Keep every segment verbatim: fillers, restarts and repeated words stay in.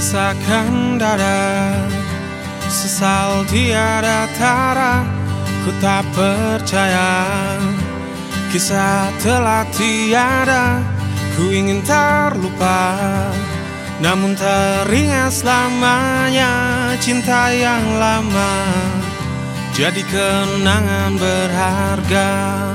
Sesakan dada, sesal tiada tara. Ku tak percaya kisah telah tiada. Ku ingin terlupa, namun teringat selamanya. Cinta yang lama jadi kenangan berharga.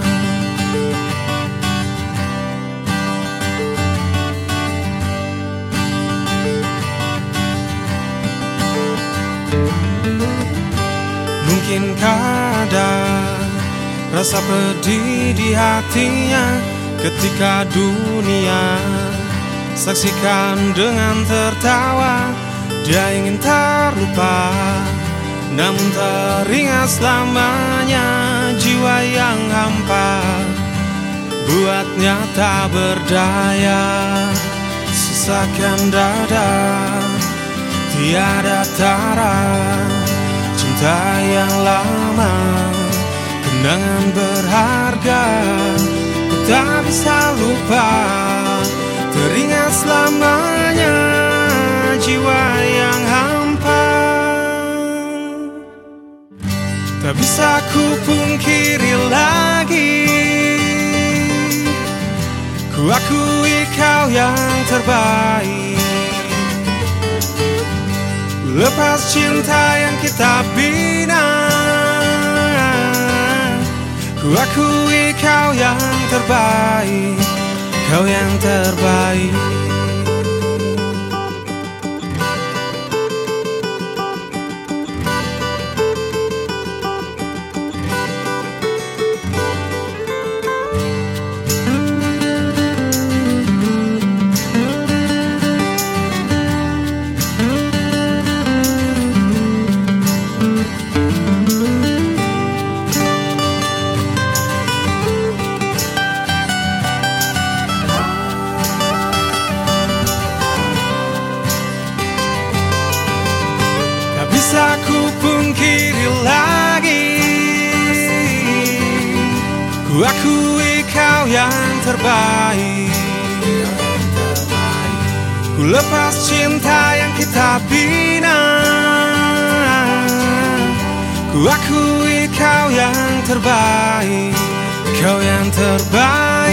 Mungkinkah ada rasa pedih di hatinya ketika dunia saksikan dengan tertawa. Dia ingin terlupa, namun teringat selamanya. Jiwa yang hampa buatnya tak berdaya. Sesakan dada, tiada tara. Cinta yang lama, kenangan berharga. Ku tak bisa lupa, teringat selamanya. Jiwa yang hampa tak bisa ku pungkiri lagi. Ku akui kau yang terbaik. Lepas cinta yang kita bina, ku akui kau yang terbaik. Kau yang terbaik. Bisa ku pungkiri lagi. Ku akui kau yang terbaik. Ku lepas cinta yang kita bina. Ku akui kau yang terbaik. Kau yang terbaik.